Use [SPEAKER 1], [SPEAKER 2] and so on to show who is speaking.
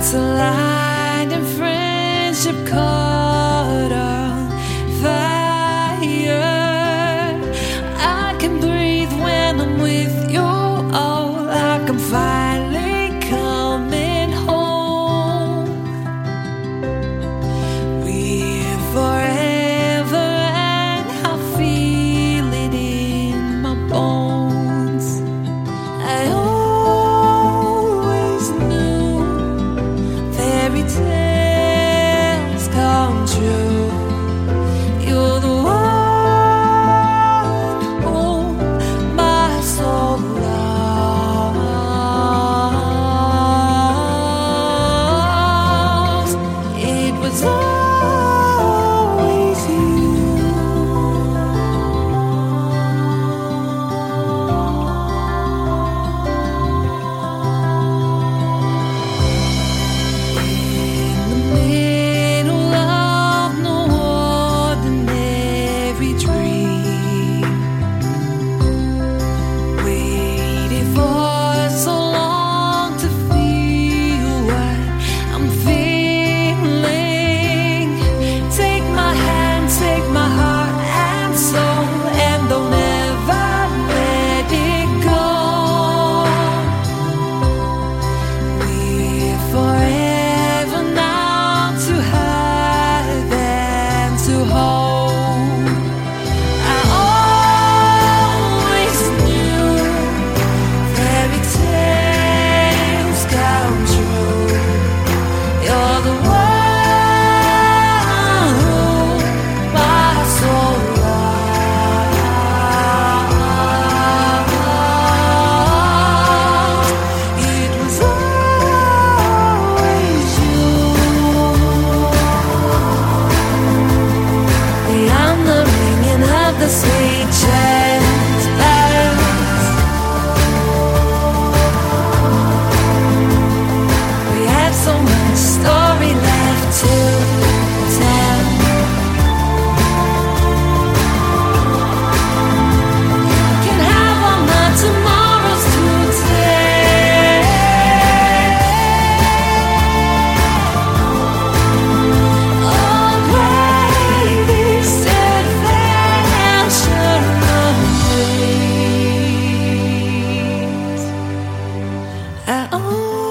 [SPEAKER 1] a light and friendship caught on fire. I can breathe when I'm with you. Oh, like I'm finally coming home. We're forever, and I feel it in my bones. I always knew fairy tales come true. You're the one who my soul loves. It was always you. In the middle of no ordinary dream, waited for so long to feel what I'm feeling. Take my hand, take my heart and soul, and don't ever let it go. We're forever now, to have and to hold. I always knew fairy tales come true. You're the one who my soul loves. It was always you. Beyond the ringing of the sweet chants bells, we have so much story left to tell. Can have all my tomorrows today. Oh, great this adventure of dreams. I